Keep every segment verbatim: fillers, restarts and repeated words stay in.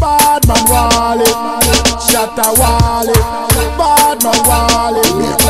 Bad man Wally, Shatta Wally, bad man Wally.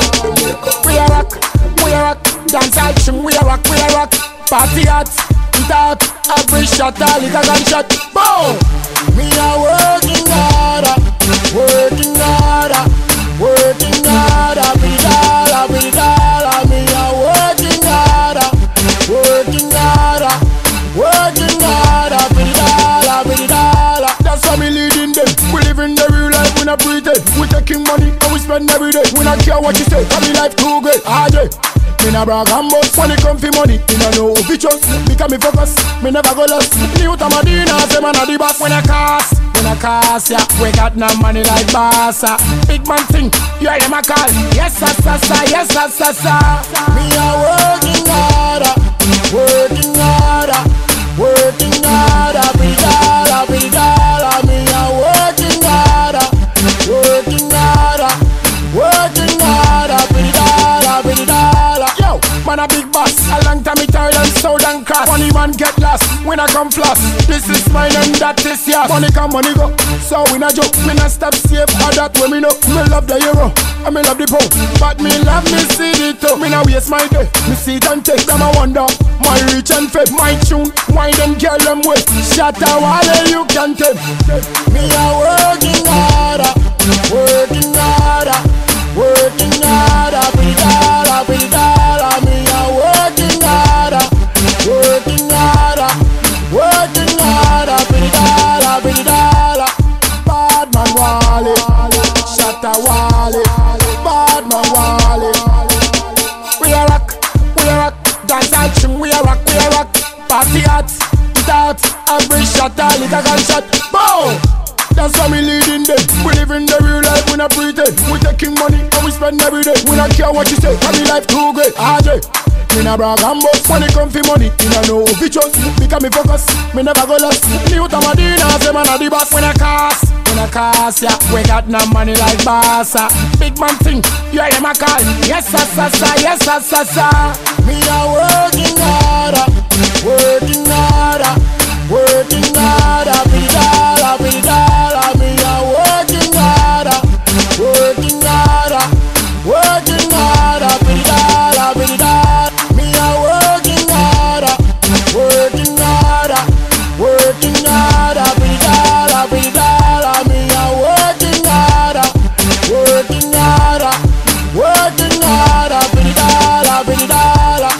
We a rock, we a rock, dance action, we a rock, we a rock. Party hot, it hot, every shot a little gunshot. Boom! Me a working harder, working harder, working harder. Be dollar, be dollar. Me a working harder, working harder, working harder. Be dollar, be dollar. That's how me leading them. We living the real life, we not pretend. We taking money and we spend every day. We not care what you say, cause me life too great. Ah, yeah. Me na brag and boast, money come for money. Me no know who bitches, because me focus. Me never go lost. New to Medina, say man a the boss. When I cast, when I cast, yeah, we got no money like Barca. Big man thing, you hear my call. Yes, sir, sir, sir, yes, sir, sir, sir. Me a working harder, working harder, working harder. Be dollar, be dollar. Me a working harder, working harder, working harder. Be dollar, be dollar. Man a big boss, a long time Italian, sound and cross. Money man get lost, when I come floss. This is mine and that is yours. Money come, money go, so we not joke. Me not stop safe, all that way me know. Me love the euro, and me love the pound. But me love me see the too. Me not waste my day, me see it and take them a wonder. My rich and fed, my tune, wine them girl them waist. Shatta Wally, you can tell. Me a working harder, working harder, working harder. Be dollar, be dollar. Me a working harder, working harder, working harder. Be dollar, be dollar. Bad man Wally, Shatta Wally, bad man Wally. We a rock, we a rock, dance action. We a rock, we a rock. Party hot, it hot, every shot a little gunshot. Boom! That's how me leading them. We living the real life, we not pretend. We taking money and we spend every day. We not care what you say, cause me life too great. Ah, yeah. Me na brag and boast, money come for money. Me no know who bitches, because me focus. Me never go lost. New to Medina, say man a the boss. When I cast, when I cast, yeah, we got no money like Barca. Big man thing, you hear my call. Yes, sir, sir, sir, yes, sir, sir, sir. Me a working harder, working harder, working harder. Be dollar, be dollar. Me a working harder, working harder, working harder. Be dollar, be dollar. Me a working harder, working harder, working harder. Be dollar, be dollar. Me a working harder, working harder, working harder. Be dollar, be dollar.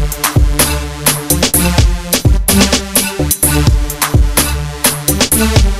We'll be right back.